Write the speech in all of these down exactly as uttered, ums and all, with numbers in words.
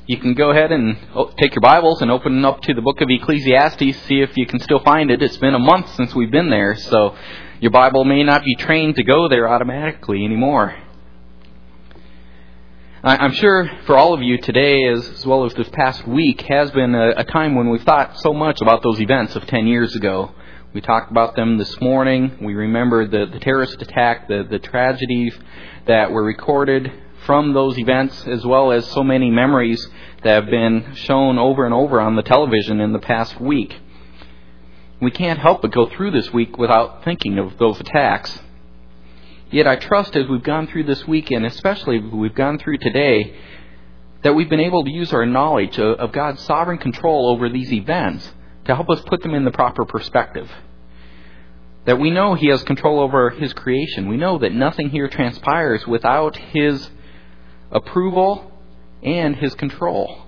you can go ahead and take your Bibles and open up to the book of Ecclesiastes, see if you can still find it. It's been a month since we've been there, so your Bible may not be trained to go there automatically anymore. I'm sure for all of you today, as well as this past week, has been a, a time when we've thought so much about those events of ten years ago. We talked about them this morning. We remembered the, the terrorist attack, the, the tragedies that were recorded from those events, as well as so many memories that have been shown over and over on the television in the past week. We can't help but go through this week without thinking of those attacks. Yet I trust as we've gone through this week, and especially as we've gone through today, that we've been able to use our knowledge of, of God's sovereign control over these events to help us put them in the proper perspective. That we know He has control over His creation. We know that nothing here transpires without His approval and His control.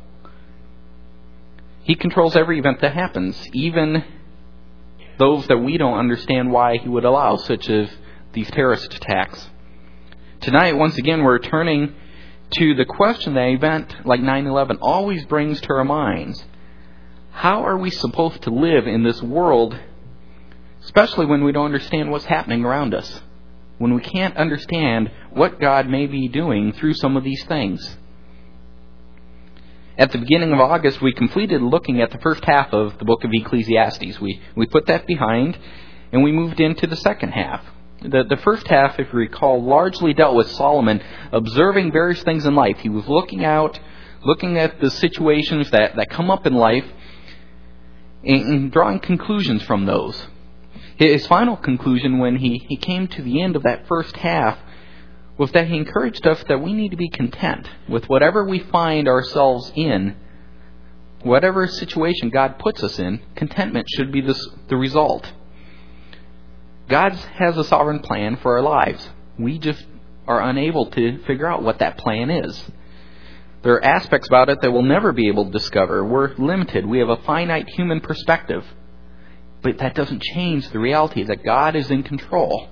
He controls every event that happens, even those that we don't understand why He would allow, such as these terrorist attacks. Tonight, once again, we're turning to the question that an event like nine eleven always brings to our minds. How are we supposed to live in this world, especially when we don't understand what's happening around us? When we can't understand what God may be doing through some of these things. At the beginning of August, we completed looking at the first half of the book of Ecclesiastes. We we put that behind, and we moved into the second half. The, the first half, if you recall, largely dealt with Solomon observing various things in life. He was looking out, looking at the situations that, that come up in life, and, and drawing conclusions from those. His final conclusion when he, he came to the end of that first half was that he encouraged us that we need to be content with whatever we find ourselves in, whatever situation God puts us in. Contentment should be this, the result. God has a sovereign plan for our lives. We just are unable to figure out what that plan is. There are aspects about it that we'll never be able to discover. We're limited. We have a finite human perspective. But that doesn't change the reality that God is in control.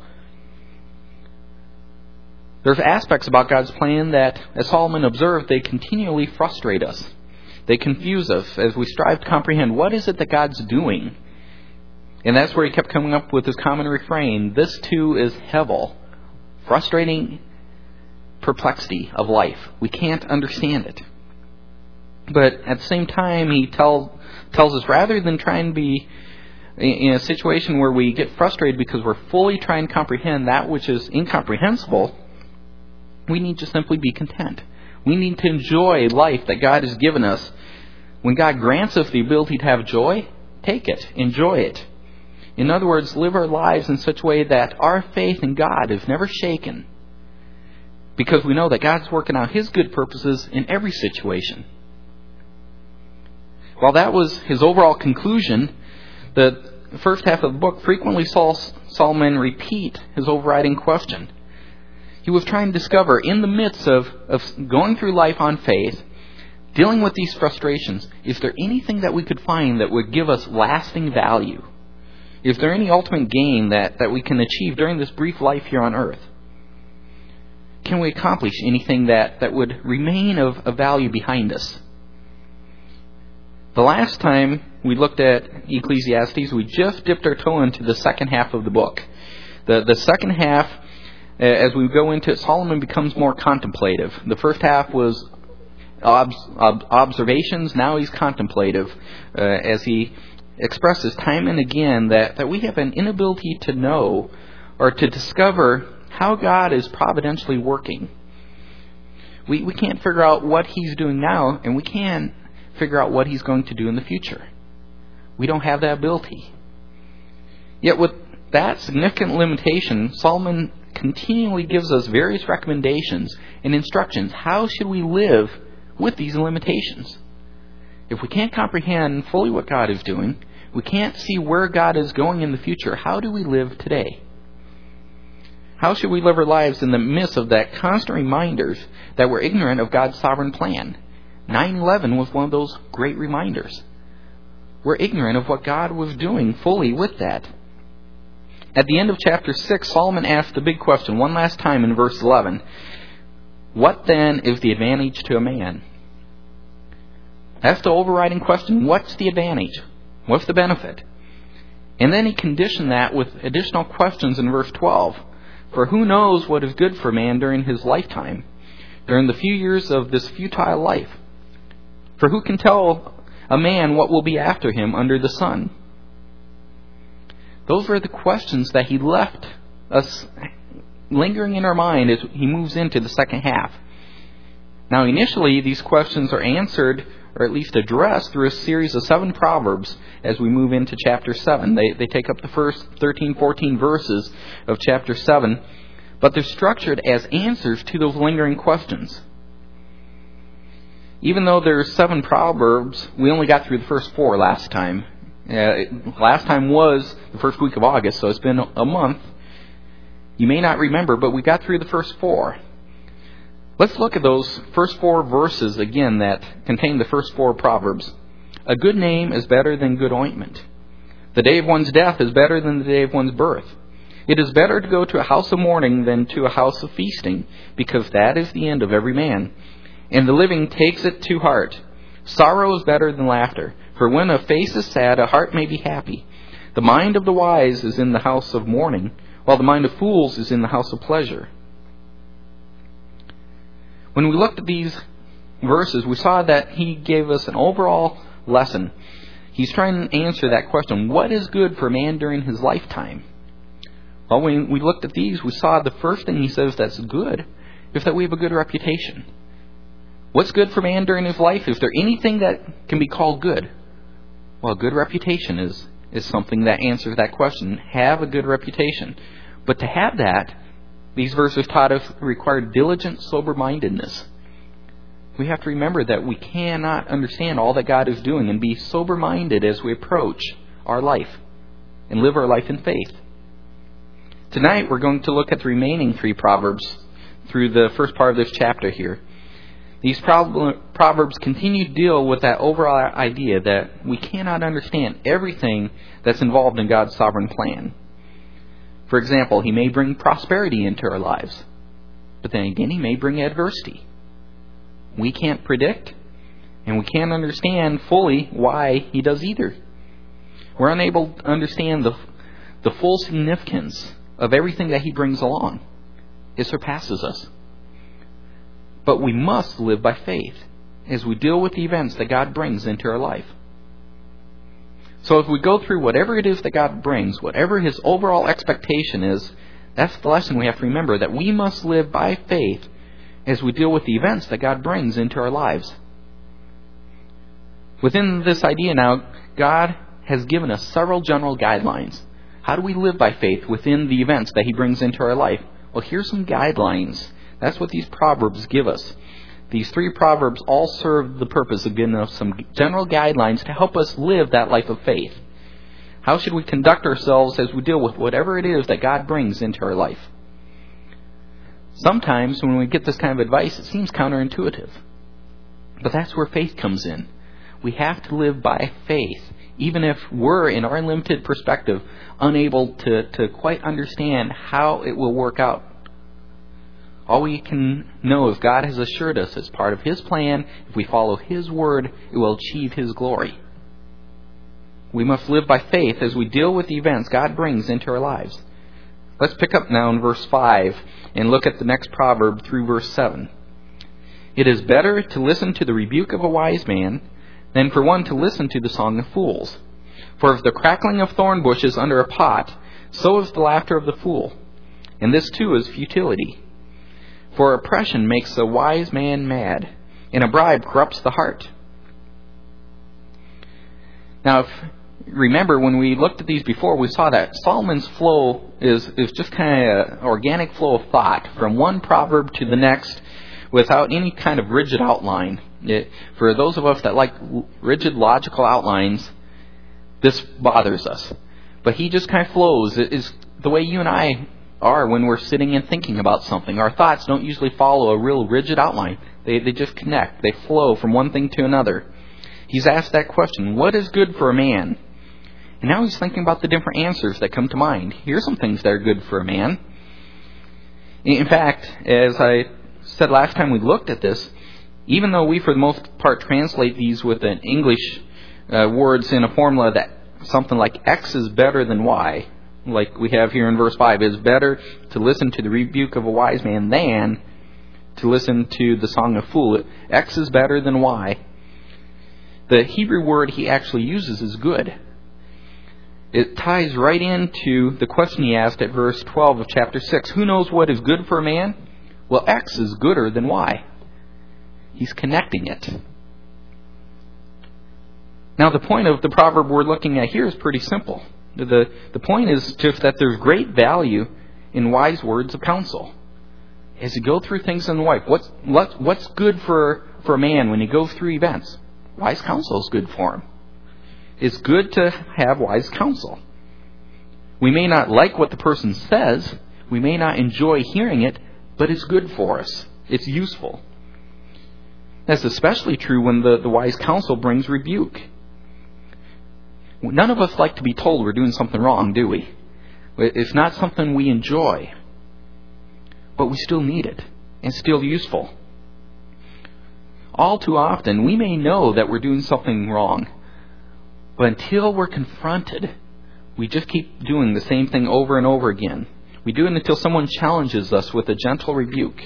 There's aspects about God's plan that, as Solomon observed, they continually frustrate us. They confuse us as we strive to comprehend what is it that God's doing. And that's where he kept coming up with his common refrain, this too is Hevel, frustrating perplexity of life. We can't understand it. But at the same time, he tell, tells us rather than try and be in a situation where we get frustrated because we're fully trying to comprehend that which is incomprehensible, we need to simply be content. We need to enjoy life that God has given us. When God grants us the ability to have joy, take it, enjoy it. In other words, live our lives in such a way that our faith in God is never shaken, because we know that God's working out His good purposes in every situation. While that was his overall conclusion, the first half of the book frequently saw Solomon repeat his overriding question. He was trying to discover, in the midst of, of going through life on faith, dealing with these frustrations, is there anything that we could find that would give us lasting value? Is there any ultimate gain that, that we can achieve during this brief life here on earth? Can we accomplish anything that, that would remain of, of value behind us? The last time we looked at Ecclesiastes, we just dipped our toe into the second half of the book. The, the second half, as we go into it, Solomon becomes more contemplative. The first half was ob- ob- observations. Now he's contemplative, uh, as he expresses time and again that, that we have an inability to know or to discover how God is providentially working. We we can't figure out what He's doing now, and we can't figure out what He's going to do in the future. We don't have that ability. Yet with that significant limitation, Solomon continually gives us various recommendations and instructions. How should we live with these limitations? If we can't comprehend fully what God is doing, we can't see where God is going in the future, how do we live today? How should we live our lives in the midst of that constant reminders that we're ignorant of God's sovereign plan? nine eleven was one of those great reminders. We're ignorant of what God was doing fully with that. At the end of chapter six, Solomon asked the big question one last time in verse eleven. What then is the advantage to a man? That's the overriding question. What's the advantage? What's the benefit? And then he conditioned that with additional questions in verse twelve. For who knows what is good for man during his lifetime, during the few years of this futile life? For who can tell a man what will be after him under the sun? Those were the questions that he left us lingering in our mind as he moves into the second half. Now, initially, these questions are answered, or at least addressed, through a series of seven proverbs as we move into chapter seven. They, they take up the first thirteen, fourteen verses of chapter seven, but they're structured as answers to those lingering questions. Even though there's seven proverbs, we only got through the first four last time. Uh, last time was the first week of August, so it's been a month. You may not remember, but we got through the first four. Let's look at those first four verses again that contain the first four proverbs. A good name is better than good ointment. The day of one's death is better than the day of one's birth. It is better to go to a house of mourning than to a house of feasting, because that is the end of every man. And the living takes it to heart. Sorrow is better than laughter, for when a face is sad, a heart may be happy. The mind of the wise is in the house of mourning, while the mind of fools is in the house of pleasure. When we looked at these verses, we saw that he gave us an overall lesson. He's trying to answer that question, what is good for man during his lifetime? Well, when we looked at these, we saw the first thing he says that's good is that we have a good reputation. What's good for man during his life? Is there anything that can be called good? Well, good reputation is, is something that answers that question. Have a good reputation. But to have that, these verses taught us require diligent sober-mindedness. We have to remember that we cannot understand all that God is doing and be sober-minded as we approach our life and live our life in faith. Tonight we're going to look at the remaining three Proverbs through the first part of this chapter here. These Proverbs continue to deal with that overall idea that we cannot understand everything that's involved in God's sovereign plan. For example, He may bring prosperity into our lives, but then again, He may bring adversity. We can't predict, and we can't understand fully why He does either. We're unable to understand the, the full significance of everything that He brings along. It surpasses us. But we must live by faith as we deal with the events that God brings into our life. So if we go through whatever it is that God brings, whatever His overall expectation is, that's the lesson we have to remember, that we must live by faith as we deal with the events that God brings into our lives. Within this idea now, God has given us several general guidelines. How do we live by faith within the events that He brings into our life? Well, here's some guidelines. That's what these Proverbs give us. These three Proverbs all serve the purpose of giving us some general guidelines to help us live that life of faith. How should we conduct ourselves as we deal with whatever it is that God brings into our life? Sometimes when we get this kind of advice, it seems counterintuitive. But that's where faith comes in. We have to live by faith, even if we're, in our limited perspective, unable to, to quite understand how it will work out. All we can know is God has assured us as part of His plan, if we follow His word, it will achieve His glory. We must live by faith as we deal with the events God brings into our lives. Let's pick up now in verse five and look at the next proverb through verse seven. It is better to listen to the rebuke of a wise man than for one to listen to the song of fools. For if the crackling of thorn bushes under a pot, so is the laughter of the fool. And this too is futility. For oppression makes a wise man mad, and a bribe corrupts the heart. Now, if, remember when we looked at these before, we saw that Solomon's flow is, is just kind of an organic flow of thought from one proverb to the next without any kind of rigid outline. It, for those of us that like rigid logical outlines, this bothers us. But he just kind of flows. It is the way you and I are when we're sitting and thinking about something. Our thoughts don't usually follow a real rigid outline. They they just connect. They flow from one thing to another. He's asked that question, what is good for a man? And now he's thinking about the different answers that come to mind. Here's some things that are good for a man. In fact, as I said last time we looked at this, even though we for the most part translate these with an English uh, words in a formula that something like X is better than Y, like we have here in verse five, it is better to listen to the rebuke of a wise man than to listen to the song of fool. X is better than Y. The Hebrew word he actually uses is good. It ties right into the question he asked at verse twelve of chapter six. Who knows what is good for a man? Well, X is gooder than Y. He's connecting it. Now, the point of the proverb we're looking at here is pretty simple. The, the point is just that there's great value in wise words of counsel. As you go through things in life, what's, what, what's good for, for a man when he goes through events? Wise counsel is good for him. It's good to have wise counsel. We may not like what the person says. We may not enjoy hearing it, but it's good for us. It's useful. That's especially true when the, the wise counsel brings rebuke. None of us like to be told we're doing something wrong, do we? It's not something we enjoy. But we still need it. And it's still useful. All too often, we may know that we're doing something wrong. But until we're confronted, we just keep doing the same thing over and over again. We do it until someone challenges us with a gentle rebuke.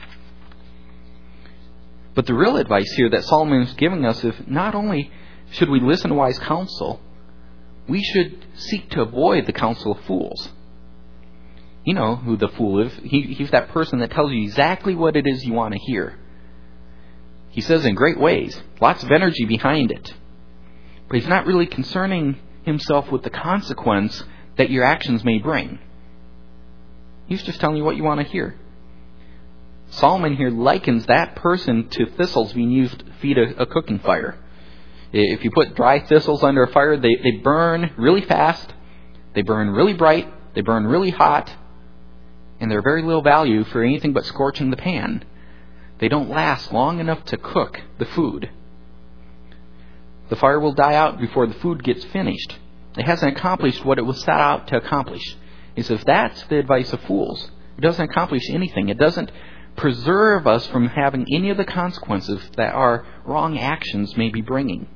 But the real advice here that Solomon is giving us is not only should we listen to wise counsel, we should seek to avoid the counsel of fools. You know who the fool is. He, he's that person that tells you exactly what it is you want to hear. He says in great ways, lots of energy behind it. But he's not really concerning himself with the consequence that your actions may bring. He's just telling you what you want to hear. Solomon here likens that person to thistles being used to feed a, a cooking fire. If you put dry thistles under a fire, they, they burn really fast, they burn really bright, they burn really hot, and they're very little value for anything but scorching the pan. They don't last long enough to cook the food. The fire will die out before the food gets finished. It hasn't accomplished what it was set out to accomplish. He says that's the advice of fools. It doesn't accomplish anything. It doesn't preserve us from having any of the consequences that our wrong actions may be bringing.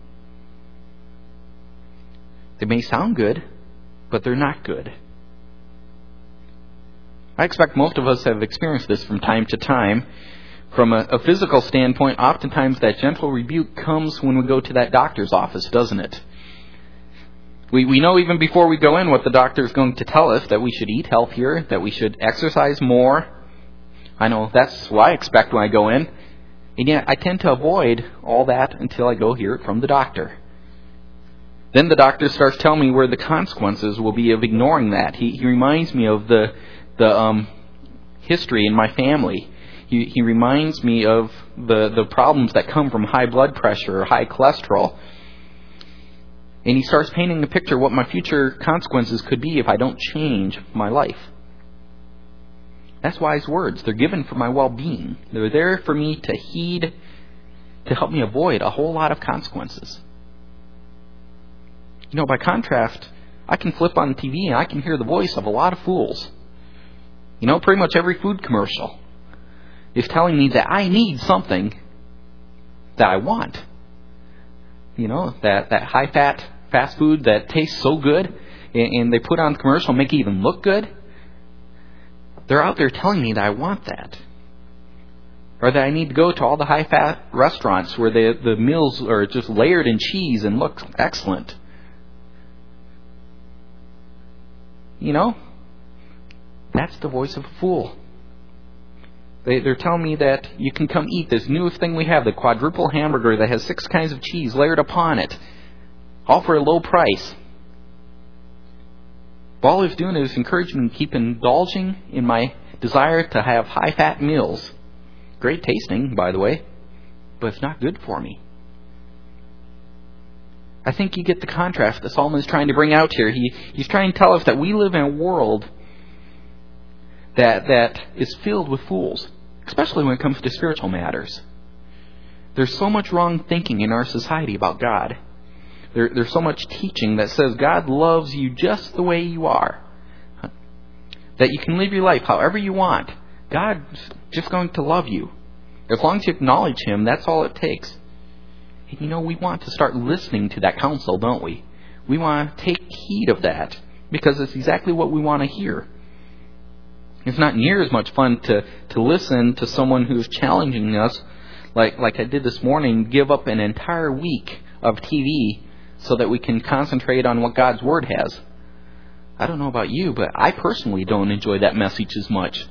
They may sound good, but they're not good. I expect most of us have experienced this from time to time. From a, a physical standpoint, oftentimes that gentle rebuke comes when we go to that doctor's office, doesn't it? We we know even before we go in what the doctor is going to tell us, that we should eat healthier, that we should exercise more. I know that's what I expect when I go in. And yet I tend to avoid all that until I go hear it from the doctor. Then the doctor starts telling me where the consequences will be of ignoring that. He, he reminds me of the the um, history in my family. He, he reminds me of the, the problems that come from high blood pressure or high cholesterol. And he starts painting a picture of what my future consequences could be if I don't change my life. That's wise words. They're given for my well-being. They're there for me to heed, to help me avoid a whole lot of consequences. You know, by contrast, I can flip on T V and I can hear the voice of a lot of fools. You know, pretty much every food commercial is telling me that I need something that I want. You know, that, that high-fat fast food that tastes so good, and, and they put on the commercial and make it even look good. They're out there telling me that I want that. Or that I need to go to all the high-fat restaurants where the, the meals are just layered in cheese and look excellent. You know, that's the voice of a fool. They, they're telling me that you can come eat this newest thing we have, the quadruple hamburger that has six kinds of cheese layered upon it, all for a low price. All it's doing is encouraging me to keep indulging in my desire to have high-fat meals. Great tasting, by the way, but it's not good for me. I think you get the contrast that Solomon is trying to bring out here. He, he's trying to tell us that we live in a world that that is filled with fools, especially when it comes to spiritual matters. There's so much wrong thinking in our society about God. There, there's so much teaching that says God loves you just the way you are, that you can live your life however you want. God's just going to love you. As long as you acknowledge Him, that's all it takes. And you know, we want to start listening to that counsel, don't we? We want to take heed of that, because it's exactly what we want to hear. It's not near as much fun to, to listen to someone who's challenging us, like, like I did this morning, give up an entire week of T V so that we can concentrate on what God's Word has. I don't know about you, but I personally don't enjoy that message as much.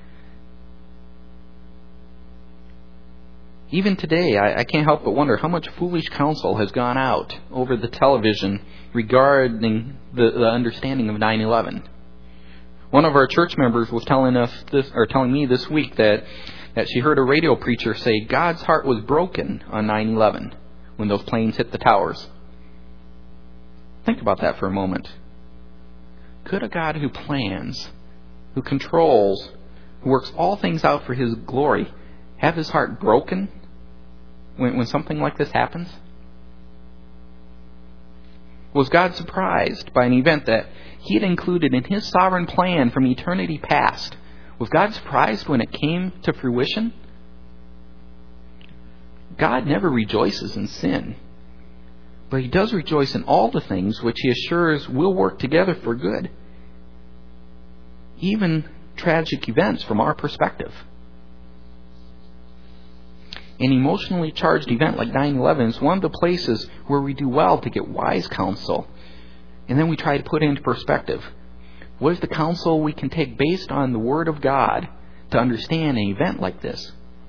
Even today, I, I can't help but wonder how much foolish counsel has gone out over the television regarding the, the understanding of nine eleven. One of our church members was telling us this, or telling me this week that, that she heard a radio preacher say God's heart was broken on nine eleven when those planes hit the towers. Think about that for a moment. Could a God who plans, who controls, who works all things out for His glory, have His heart broken when, when something like this happens? Was God surprised by an event that He had included in His sovereign plan from eternity past? Was God surprised when it came to fruition? God never rejoices in sin, but He does rejoice in all the things which He assures will work together for good, even tragic events from our perspective. An emotionally charged event like nine eleven is one of the places where we do well to get wise counsel, and then we try to put it into perspective. What is the counsel we can take based on the Word of God to understand an event like this?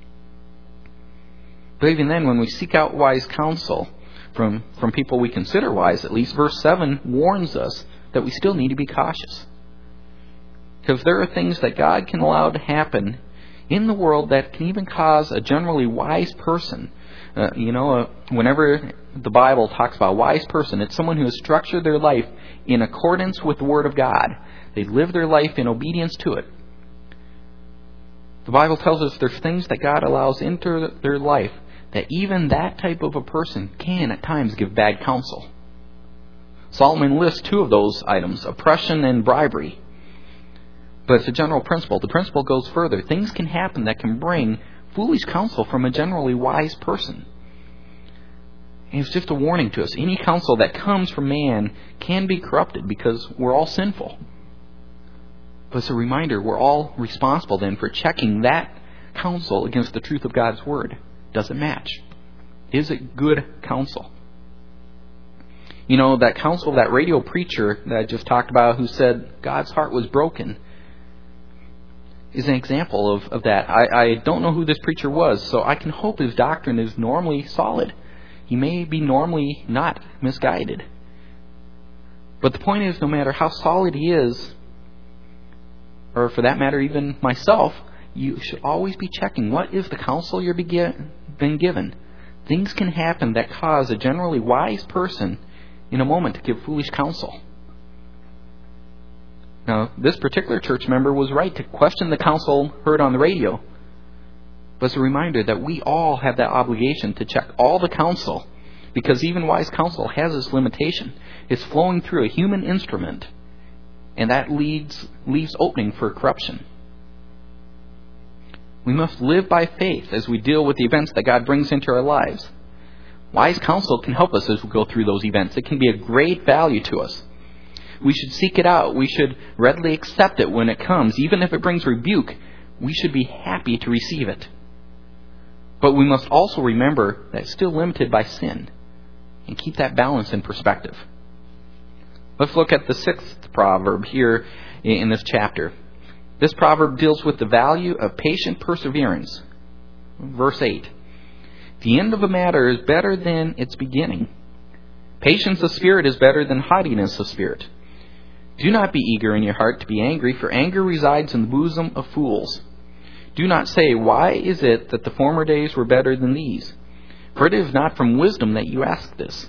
But even then, when we seek out wise counsel from, from people we consider wise, at least verse seven warns us that we still need to be cautious. Because there are things that God can allow to happen in the world that can even cause a generally wise person. Uh, you know, uh, whenever the Bible talks about a wise person, it's someone who has structured their life in accordance with the Word of God. They live their life in obedience to it. The Bible tells us there's things that God allows into their life that even that type of a person can at times give bad counsel. Solomon lists two of those items, oppression and bribery. But it's a general principle. The principle goes further. Things can happen that can bring foolish counsel from a generally wise person. And it's just a warning to us. Any counsel that comes from man can be corrupted because we're all sinful. But it's a reminder we're all responsible then for checking that counsel against the truth of God's Word. Does it match? Is it good counsel? You know, that counsel, that radio preacher that I just talked about who said God's heart was broken, is an example of, of that. I, I don't know who this preacher was, so I can hope his doctrine is normally solid. He may be normally not misguided. But the point is, no matter how solid he is, or for that matter even myself, you should always be checking what is the counsel you're been given. Things can happen that cause a generally wise person in a moment to give foolish counsel. Now, this particular church member was right to question the counsel heard on the radio. But it's a reminder that we all have that obligation to check all the counsel, because even wise counsel has its limitation. It's flowing through a human instrument, and that leads leaves opening for corruption. We must live by faith as we deal with the events that God brings into our lives. Wise counsel can help us as we go through those events. It can be a great value to us. We should seek it out. We should readily accept it when it comes. Even if it brings rebuke, we should be happy to receive it. But we must also remember that it's still limited by sin, and keep that balance in perspective. Let's look at the sixth proverb here in this chapter. This proverb deals with the value of patient perseverance. Verse eight. The end of a matter is better than its beginning. Patience of spirit is better than haughtiness of spirit. Do not be eager in your heart to be angry, for anger resides in the bosom of fools. Do not say, why is it that the former days were better than these? For it is not from wisdom that you ask this.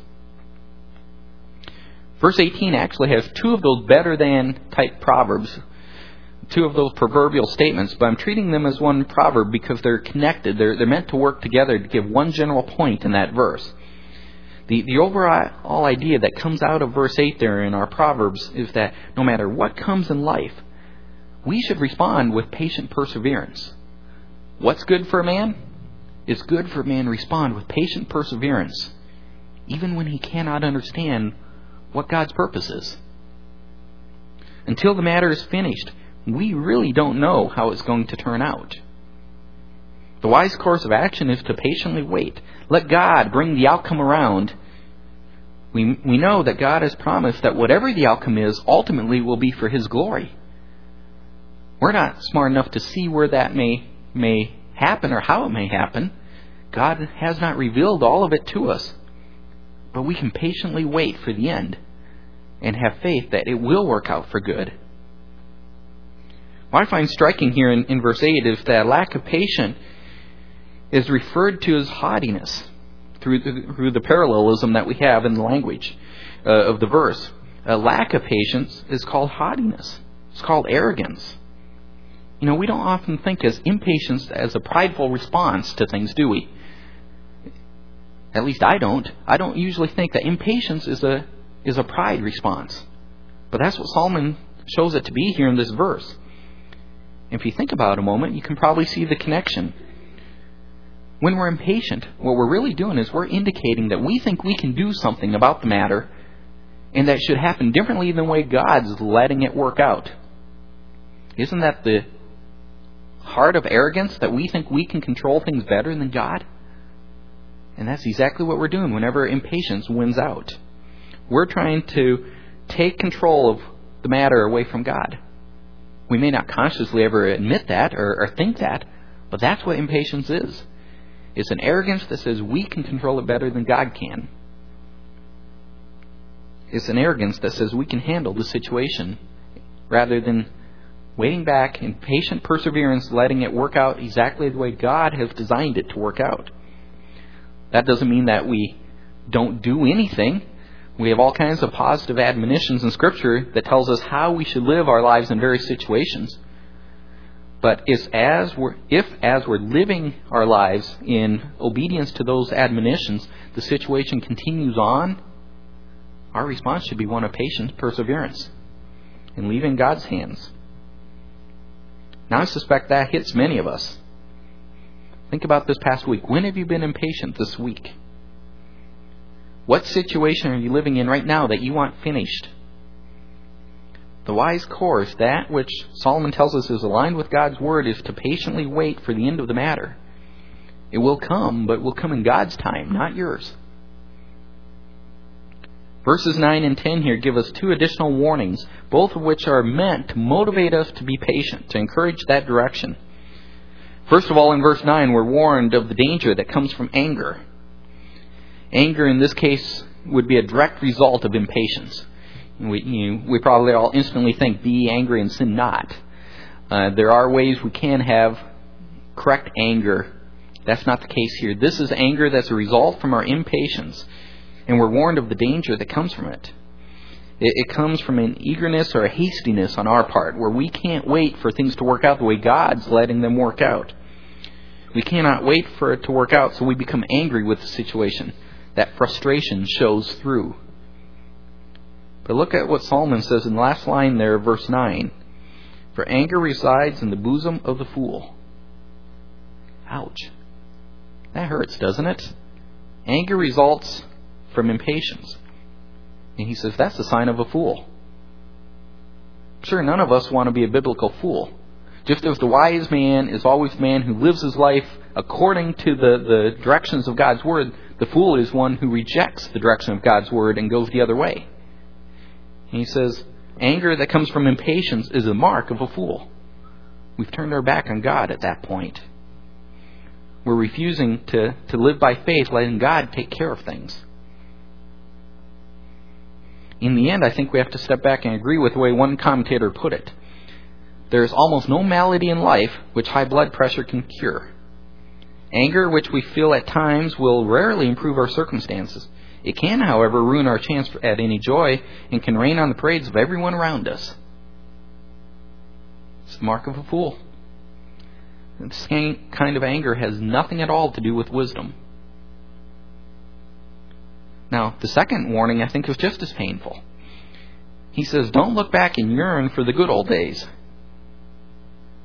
Verse eighteen actually has two of those better than type proverbs, two of those proverbial statements, but I'm treating them as one proverb because they're connected. They're, they're meant to work together to give one general point in that verse. The, the overall idea that comes out of verse eight there in our Proverbs is that no matter what comes in life, we should respond with patient perseverance. What's good for a man? it's good for man to respond with patient perseverance, even when he cannot understand what God's purpose is. Until the matter is finished, we really don't know how it's going to turn out. The wise course of action is to patiently wait. Let God bring the outcome around. We, we know that God has promised that whatever the outcome is, ultimately will be for His glory. We're not smart enough to see where that may, may happen or how it may happen. God has not revealed all of it to us. But we can patiently wait for the end and have faith that it will work out for good. What I find striking here in, in verse eight is that lack of patience is referred to as haughtiness through the, through the parallelism that we have in the language uh, of the verse. A lack of patience is called haughtiness. It's called arrogance. You know, we don't often think as impatience as a prideful response to things, do we? At least I don't. I don't usually think that impatience is a is a pride response. But that's what Solomon shows it to be here in this verse. If you think about it a moment, you can probably see the connection. When we're impatient, what we're really doing is we're indicating that we think we can do something about the matter, and that should happen differently than the way God's letting it work out. Isn't that the heart of arrogance, that we think we can control things better than God? And that's exactly what we're doing whenever impatience wins out. We're trying to take control of the matter away from God. We may not consciously ever admit that or, or think that, but that's what impatience is. It's an arrogance that says we can control it better than God can. It's an arrogance that says we can handle the situation rather than waiting back in patient perseverance, letting it work out exactly the way God has designed it to work out. That doesn't mean that we don't do anything. We have all kinds of positive admonitions in Scripture that tells us how we should live our lives in various situations. But it's as we're, if as we're living our lives in obedience to those admonitions, the situation continues on, our response should be one of patience, perseverance, and leaving God's hands. Now I suspect that hits many of us. Think about this past week. When have you been impatient this week? What situation are you living in right now that you want finished? The wise course, that which Solomon tells us is aligned with God's Word, is to patiently wait for the end of the matter. It will come, but it will come in God's time, not yours. Verses nine and ten here give us two additional warnings, both of which are meant to motivate us to be patient, to encourage that direction. First of all, in verse nine, we're warned of the danger that comes from anger. Anger, in this case, would be a direct result of impatience. We, you know, we probably all instantly think, be angry and sin not. Uh, there are ways we can have correct anger. That's not the case here. This is anger that's a result from our impatience. And we're warned of the danger that comes from it. It, it comes from an eagerness or a hastiness on our part, where we can't wait for things to work out the way God's letting them work out. We cannot wait for it to work out, so we become angry with the situation. That frustration shows through. But look at what Solomon says in the last line there, verse nine. For anger resides in the bosom of the fool. Ouch. That hurts, doesn't it? Anger results from impatience. And he says that's a sign of a fool. Sure, none of us want to be a biblical fool. Just as the wise man is always the man who lives his life according to the, the directions of God's Word, the fool is one who rejects the direction of God's Word and goes the other way. And he says, anger that comes from impatience is a mark of a fool. We've turned our back on God at that point. We're refusing to, to live by faith, letting God take care of things. In the end, I think we have to step back and agree with the way one commentator put it. There is almost no malady in life which high blood pressure can cure. Anger, which we feel at times, will rarely improve our circumstances. It can, however, ruin our chance at any joy and can rain on the parades of everyone around us. It's the mark of a fool. This kind of anger has nothing at all to do with wisdom. Now, the second warning, I think, is just as painful. He says, don't look back and yearn for the good old days.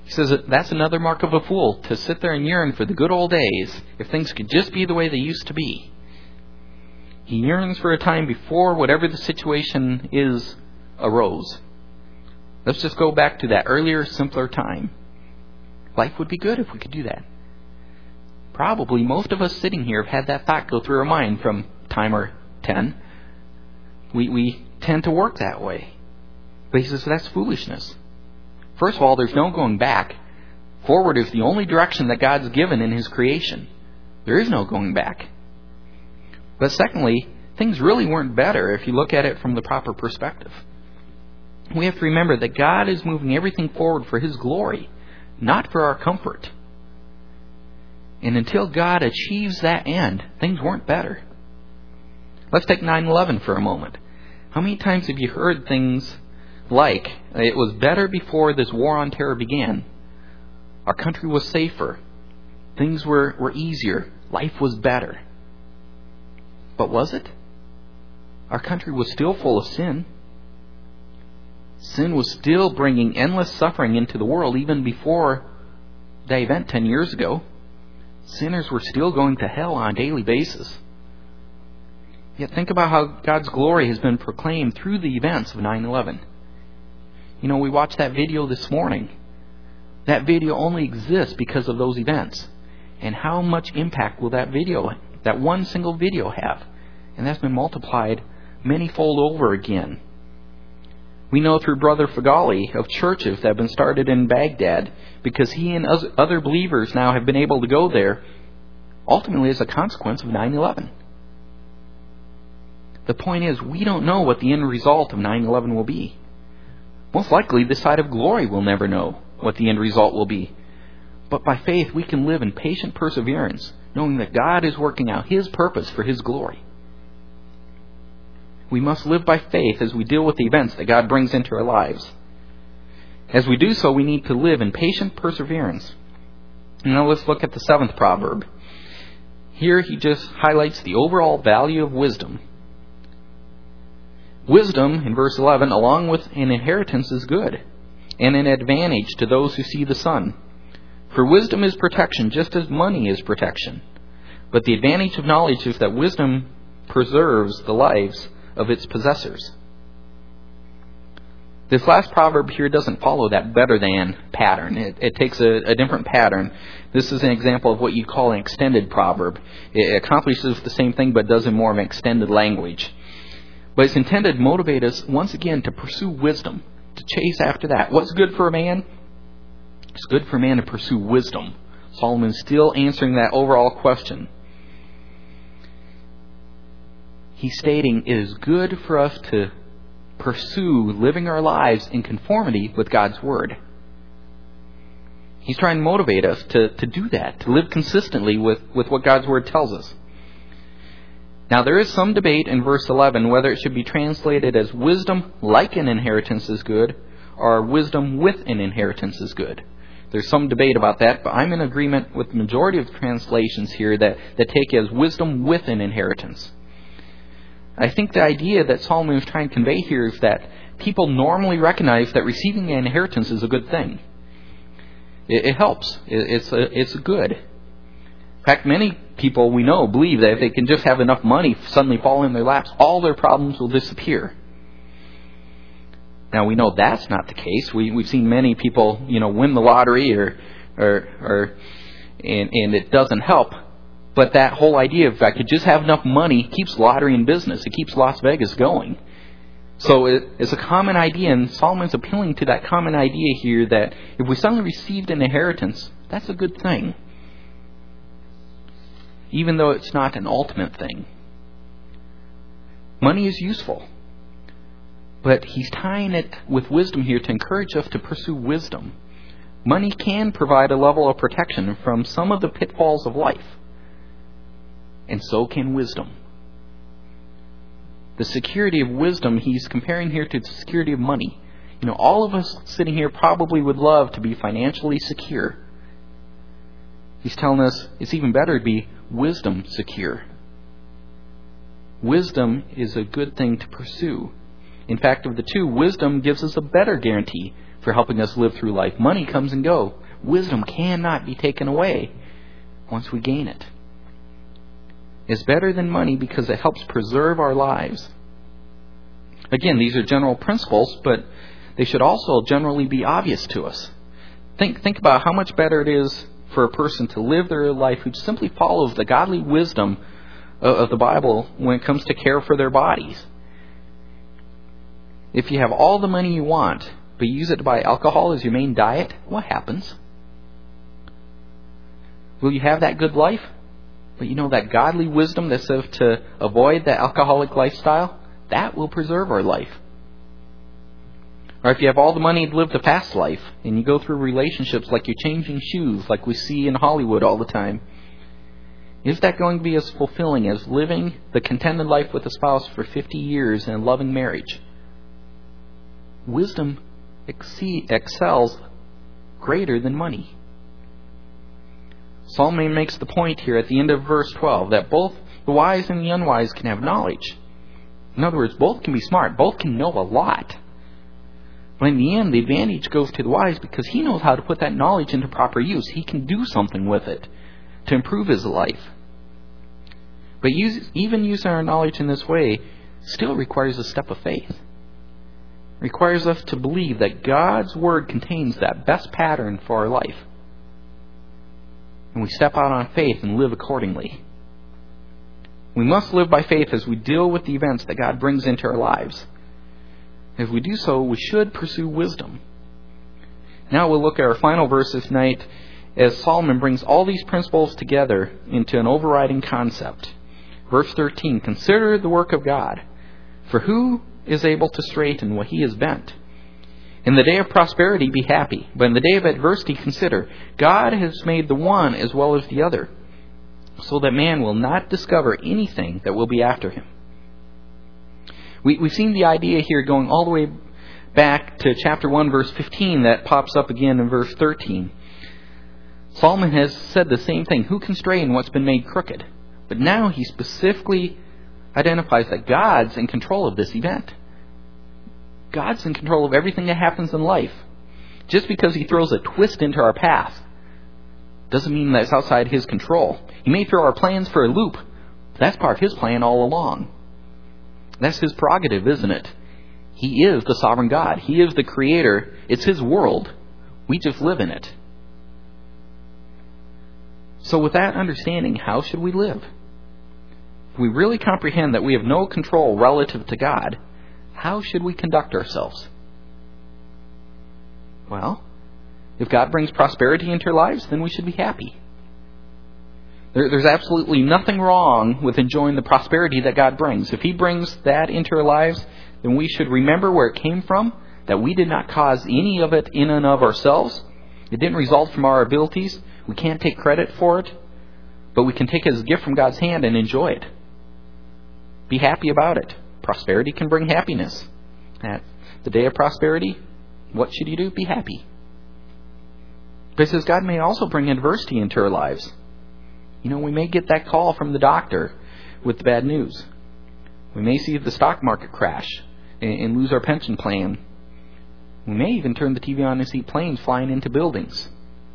He says that that's another mark of a fool, to sit there and yearn for the good old days, if things could just be the way they used to be. He yearns for a time before whatever the situation is arose. Let's just go back to that earlier, simpler time. Life would be good if we could do that. Probably most of us sitting here have had that thought go through our mind from timer ten. We, we tend to work that way. But he says that's foolishness. First of all, there's no going back. Forward is the only direction that God's given in His creation. There is no going back. But secondly, things really weren't better if you look at it from the proper perspective. We have to remember that God is moving everything forward for His glory, not for our comfort. And until God achieves that end, things weren't better. Let's take nine eleven for a moment. How many times have you heard things like, it was better before this war on terror began? Our country was safer. Things were, were easier. Life was better. But was it? Our country was still full of sin. Sin was still bringing endless suffering into the world even before the event ten years ago. Sinners were still going to hell on a daily basis. Yet think about how God's glory has been proclaimed through the events of nine eleven. You know, we watched that video this morning. That video only exists because of those events. And how much impact will that video, that one single video have? And that's been multiplied many-fold over again. We know through Brother Fagali of churches that have been started in Baghdad because he and other believers now have been able to go there ultimately as a consequence of nine eleven. The point is, we don't know what the end result of nine eleven will be. Most likely, this side of glory will never know what the end result will be. But by faith, we can live in patient perseverance, knowing that God is working out His purpose for His glory. We must live by faith as we deal with the events that God brings into our lives. As we do so, we need to live in patient perseverance. Now let's look at the seventh proverb. Here he just highlights the overall value of wisdom. Wisdom, in verse eleven, along with an inheritance is good, and an advantage to those who see the sun. For wisdom is protection, just as money is protection. But the advantage of knowledge is that wisdom preserves the lives of its possessors. This last proverb here doesn't follow that better than pattern. It, it takes a, a different pattern. This is an example of what you'd call an extended proverb. It accomplishes the same thing but does it in more of an extended language. But it's intended to motivate us once again to pursue wisdom, to chase after that. What's good for a man? It's good for a man to pursue wisdom. Solomon's still answering that overall question. He's stating it is good for us to pursue living our lives in conformity with God's Word. He's trying to motivate us to, to do that, to live consistently with, with what God's Word tells us. Now, there is some debate in verse eleven whether it should be translated as wisdom like an inheritance is good or wisdom with an inheritance is good. There's some debate about that, but I'm in agreement with the majority of translations here that, that take it as wisdom with an inheritance. I think the idea that Solomon is trying to convey here is that people normally recognize that receiving an inheritance is a good thing. It, it helps. It, it's a, it's good. In fact, many people we know believe that if they can just have enough money suddenly fall in their laps, all their problems will disappear. Now, we know that's not the case. We, we've seen many people, you know, win the lottery or, or, or and, and it doesn't help. But that whole idea of if I could just have enough money keeps lottery in business. It keeps Las Vegas going. So it, it's a common idea, and Solomon's appealing to that common idea here that if we suddenly received an inheritance, that's a good thing. Even though it's not an ultimate thing. Money is useful. But he's tying it with wisdom here to encourage us to pursue wisdom. Money can provide a level of protection from some of the pitfalls of life. And so can wisdom. The security of wisdom he's comparing here to the security of money. You know, all of us sitting here probably would love to be financially secure. He's telling us it's even better to be wisdom secure. Wisdom is a good thing to pursue. In fact, of the two, wisdom gives us a better guarantee for helping us live through life. Money comes and goes. Wisdom cannot be taken away once we gain it. It's better than money because it helps preserve our lives. Again, these are general principles, but they should also generally be obvious to us. Think, think about how much better it is for a person to live their life who simply follows the godly wisdom of, of the Bible when it comes to care for their bodies. If you have all the money you want, but you use it to buy alcohol as your main diet, what happens? Will you have that good life? But you know that godly wisdom that says to avoid that alcoholic lifestyle? That will preserve our life. Or if you have all the money to live the fast life, and you go through relationships like you're changing shoes, like we see in Hollywood all the time, is that going to be as fulfilling as living the contented life with a spouse for fifty years in a loving marriage? Wisdom exceed, excels greater than money. Solomon makes the point here at the end of verse twelve that both the wise and the unwise can have knowledge. In other words, both can be smart. Both can know a lot. But in the end, the advantage goes to the wise because he knows how to put that knowledge into proper use. He can do something with it to improve his life. But use, even using our knowledge in this way still requires a step of faith. It requires us to believe that God's Word contains that best pattern for our life. And we step out on faith and live accordingly. We must live by faith as we deal with the events that God brings into our lives. As we do so, we should pursue wisdom. Now we'll look at our final verse this night as Solomon brings all these principles together into an overriding concept. Verse thirteen, consider the work of God, for who is able to straighten what he has bent? In the day of prosperity be happy, but in the day of adversity consider, God has made the one as well as the other, so that man will not discover anything that will be after him. We, we've seen the idea here going all the way back to chapter one, verse fifteen, that pops up again in verse thirteen. Solomon has said the same thing. Who can straighten what's been made crooked? But now he specifically identifies that God's in control of this event. God's in control of everything that happens in life. Just because he throws a twist into our path doesn't mean that it's outside his control. He may throw our plans for a loop, but that's part of his plan all along. That's his prerogative, isn't it? He is the sovereign God. He is the creator. It's his world. We just live in it. So with that understanding, how should we live? If we really comprehend that we have no control relative to God, how should we conduct ourselves? Well, if God brings prosperity into our lives, then we should be happy. There, there's absolutely nothing wrong with enjoying the prosperity that God brings. If he brings that into our lives, then we should remember where it came from, that we did not cause any of it in and of ourselves. It didn't result from our abilities. We can't take credit for it, but we can take it as a gift from God's hand and enjoy it. Be happy about it. Prosperity can bring happiness. At the day of prosperity, what should you do? Be happy. But it says God may also bring adversity into our lives. You know, we may get that call from the doctor with the bad news. We may see the stock market crash and lose our pension plan. We may even turn the T V on and see planes flying into buildings.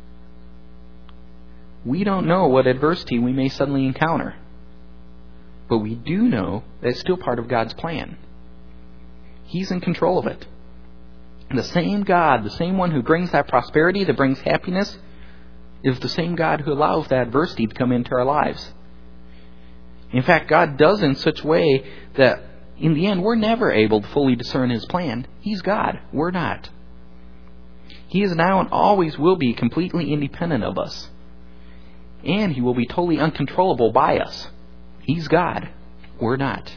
We don't know what adversity we may suddenly encounter. But we do know that it's still part of God's plan. He's in control of it. And the same God, the same one who brings that prosperity, that brings happiness, is the same God who allows that adversity to come into our lives. In fact, God does in such a way that in the end we're never able to fully discern his plan. He's God. We're not. He is now and always will be completely independent of us. And he will be totally uncontrollable by us. He's God. We're not.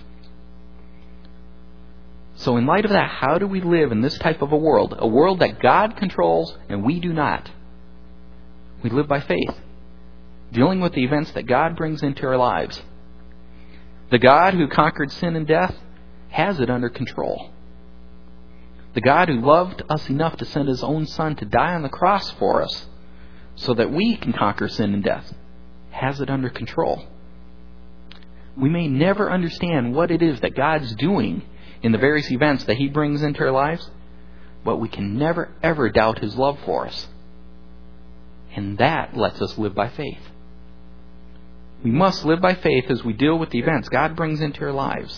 So in light of that, how do we live in this type of a world? A world that God controls and we do not. We live by faith, dealing with the events that God brings into our lives. The God who conquered sin and death has it under control. The God who loved us enough to send his own Son to die on the cross for us so that we can conquer sin and death has it under control. We may never understand what it is that God's doing in the various events that he brings into our lives, but we can never, ever doubt His love for us. And that lets us live by faith. We must live by faith as we deal with the events God brings into our lives.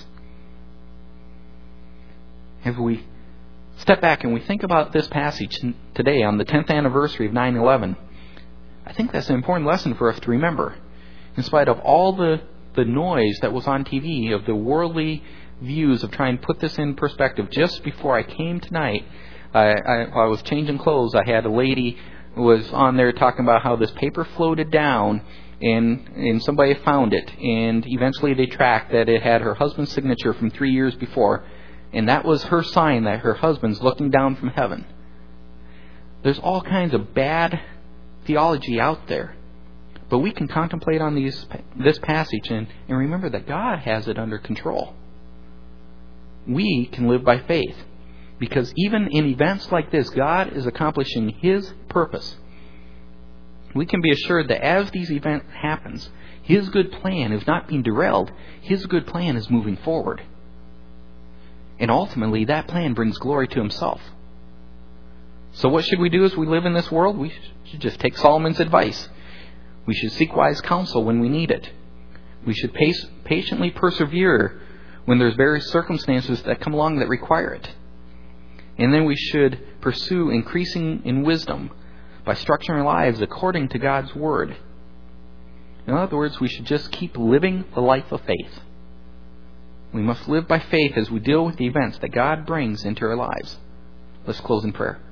If we step back and we think about this passage today on the tenth anniversary of nine eleven, I think that's an important lesson for us to remember. In spite of all the, the noise that was on T V, of the worldly views of trying to put this in perspective, just before I came tonight, I, I, I was changing clothes. I had a lady who was on there talking about how this paper floated down and, and somebody found it. And eventually they tracked that it had her husband's signature from three years before. And that was her sign that her husband's looking down from heaven. There's all kinds of bad theology out there. But we can contemplate on these this passage and, and remember that God has it under control. We can live by faith. Because even in events like this, God is accomplishing His purpose. We can be assured that as these events happens, His good plan is not being derailed. His good plan is moving forward. And ultimately, that plan brings glory to Himself. So what should we do as we live in this world? We should just take Solomon's advice. We should seek wise counsel when we need it. We should pace, patiently persevere when there's various circumstances that come along that require it. And then we should pursue increasing in wisdom by structuring our lives according to God's Word. In other words, we should just keep living the life of faith. We must live by faith as we deal with the events that God brings into our lives. Let's close in prayer.